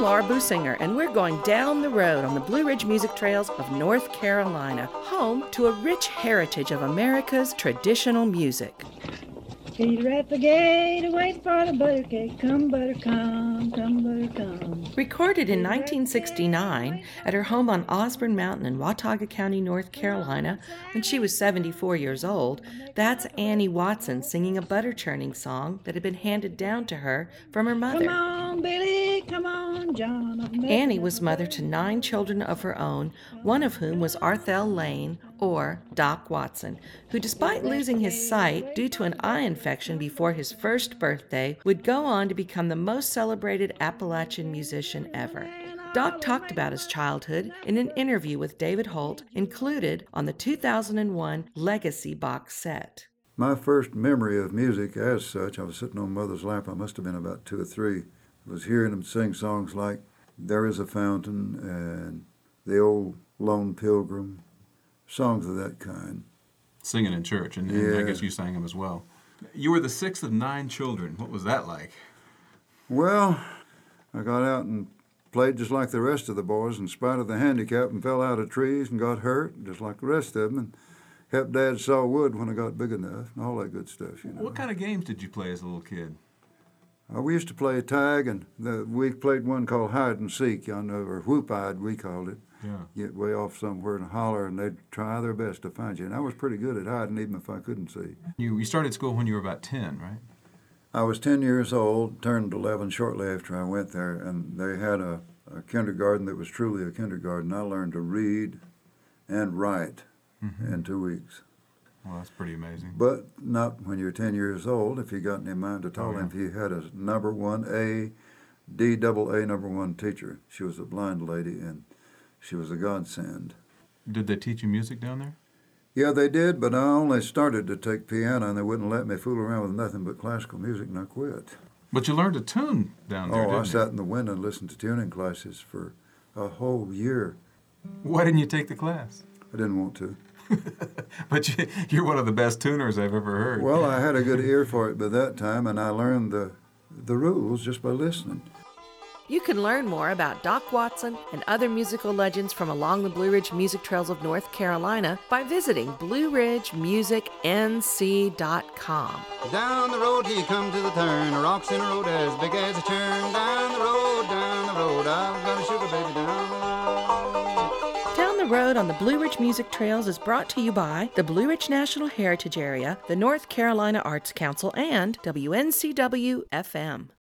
Laura Businger, and we're going down the road on the Blue Ridge Music Trails of North Carolina, home to a rich heritage of America's traditional music. Peter at the gate, wait for the butter cake. Come, butter, come, butter, come. Recorded in 1969 at her home on Osborne Mountain in Watauga County, North Carolina, when she was 74 years old, that's Annie Watson singing a butter churning song that had been handed down to her from her mother. Come on, Billy, come on, John. Annie was mother to 9 children of her own, one of whom was Arthel Lane, or Doc Watson, who, despite losing his sight due to an eye infection before his first birthday, would go on to become the most celebrated Appalachian musician ever. Doc talked about his childhood in an interview with David Holt, included on the 2001 Legacy box set. My first memory of music as such, I was sitting on Mother's lap, I must have been about 2 or 3, was hearing him sing songs like There Is a Fountain and The Old Lone Pilgrim, songs of that kind. Singing in church, and Yeah. I guess you sang them as well. You were the 6th of 9 children. What was that like? Well, I got out and played just like the rest of the boys in spite of the handicap and fell out of trees and got hurt, just like the rest of them, and helped Dad saw wood when I got big enough and all that good stuff, you know. What kind of games did you play as a little kid? We used to play tag, and we played one called hide and seek, you know, or whoop-eyed, we called it. Yeah. Get way off somewhere and holler, and they'd try their best to find you. And I was pretty good at hiding, even if I couldn't see. You started school when you were about 10, right? I was 10 years old, turned 11 shortly after I went there, and they had a kindergarten that was truly a kindergarten. I learned to read and write in 2 weeks. Well, that's pretty amazing. But not when you're 10 years old, if you got any mind at all. Oh, yeah. If you had a number 1A, D-double-A number 1 teacher. She was a blind lady, and she was a godsend. Did they teach you music down there? Yeah, they did, but I only started to take piano, and they wouldn't let me fool around with nothing but classical music, and I quit. But you learned to tune down there, I didn't sat you? in the window and listened to tuning classes for a whole year. Why didn't you take the class? I didn't want to. But you're one of the best tuners I've ever heard. Well, I had a good ear for it by that time, and I learned the rules just by listening. You can learn more about Doc Watson and other musical legends from along the Blue Ridge Music Trails of North Carolina by visiting BlueRidgeMusicNC.com. Down the road till you come to the turn, a rocks in a road as big as a churn. Down the road, I've got a sugar baby down the road. Down the Road on the Blue Ridge Music Trails is brought to you by the Blue Ridge National Heritage Area, the North Carolina Arts Council, and WNCW-FM.